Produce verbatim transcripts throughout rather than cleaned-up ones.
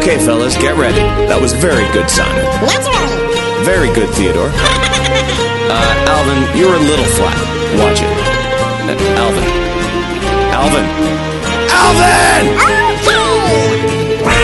Okay, fellas, get ready. That was very good, Simon. Naturally. Very good, Theodore. Uh, Alvin, you're a little flat. Watch it. Uh, Alvin. Alvin. Alvin! Okay!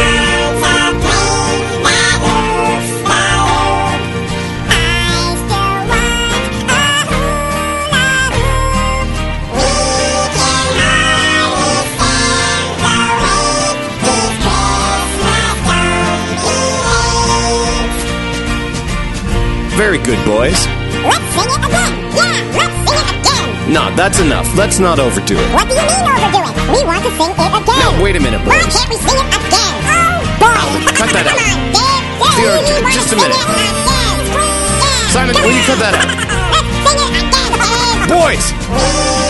Very good, boys. Let's sing it again! Yeah, let's sing it again! No, that's enough. Let's not overdo it. What do you mean overdo it? We want to sing it again! Now, wait a minute, Why boys. can't we sing it again? Oh, boy! Cut that out. Come on, Dave! Yeah, Theo, we j- want just to a minute. Sing it again. Yeah, Simon, come will you on. cut that out? Let's sing it again! Boys!